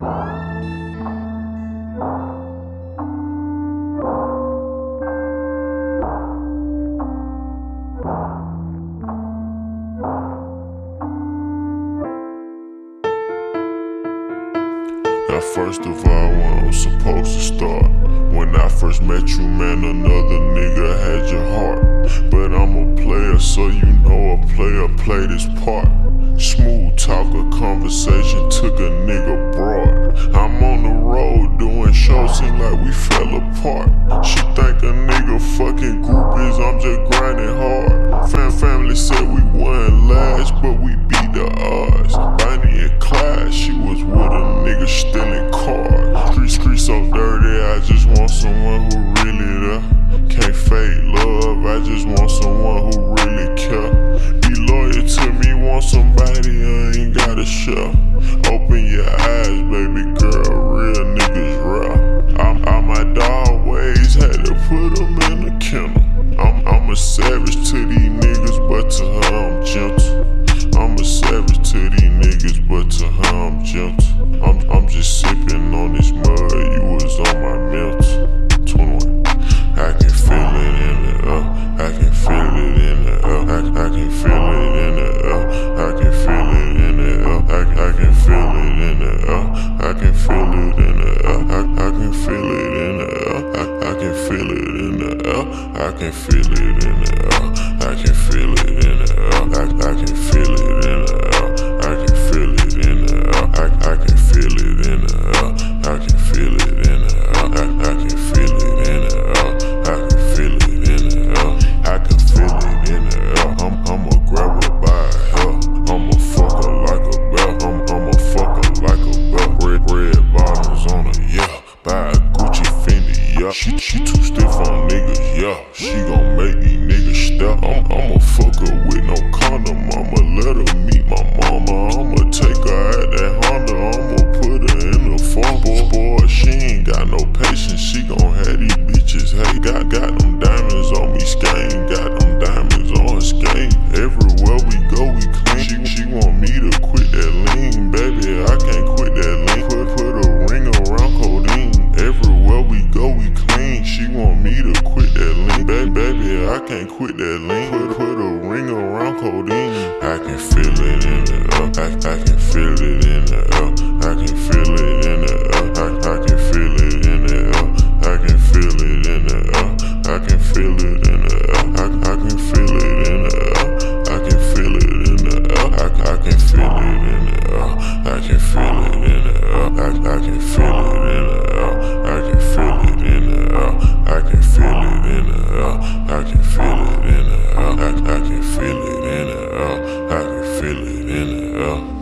Now first of all, where I'm supposed to start. When I first met you, man, another nigga had your heart. But I'm a player, so you know a player played his part. Smooth talker, conversation took a nigga broad. I'm on the road doing shows, seem like we fell apart. She think a nigga fucking groupies, I'm just grinding hard. Family said we won last, but we beat the odds. Bonnie and Clyde, she was with a nigga stealing cars. Streets so dirty, I just want someone who really there. Can't fake love, I just want someone who really care. Be loyal to me, want somebody I ain't gotta share. Open your eyes, baby girl, real niggas rare. All my dog ways had to put them in the kennel. I'm a savage to these niggas, but to her I'm gentle. I'm a savage to these niggas, but to her I'm gentle. I'm just sipping on this mud, you was on my mental. 21. I can feel it in the air, I can feel it in the air, I can feel it in the air, I can feel it in the air, I can feel it in the air, I can feel it in the air, I can feel it in the air, I can feel it in the air, I can feel it in the air, I can feel it in the air, I can feel it in the air, I can feel it in the air, I can feel it in the air, I can feel it in the air, I can feel it in the air, I can feel it in the air, I can feel it in the air. I'ma grab her by her hair, I'ma fuck her like a belt, I'ma fuck her like a belt. Red bottoms on her, yeah. Buy a Gucci Fendi, yeah. She too stiff on niggas, yeah. She gon' make these niggas step. I'ma fuck her with no condom, I'ma let her meet my mama. I'ma take her at that Honda, I'ma put her in the farm. Boy, she ain't got no patience, she gon' have these bitches. Hey, got them diamonds on me, skein, got them diamonds on her skein. Everywhere we go, we clean. She want me to quit that lean, baby. I can't quit that lean. Put a ring around codeine. Everywhere we go, we clean. She want me to quit that lean, baby. I can't quit that lean. Put a ring around codeine. I can feel it in the air. I can feel it in the air. I can feel it in the air. I can feel it in the air. I can feel it in the air. I can feel it in the air. I can feel it in the air. I can feel it in the air. I can feel it in the air. I can feel it in the air. I can feel it in the air. I can feel it in the air. I can feel it in the air. I can feel it in the air. I can feel it in the air. I can feel it in the air.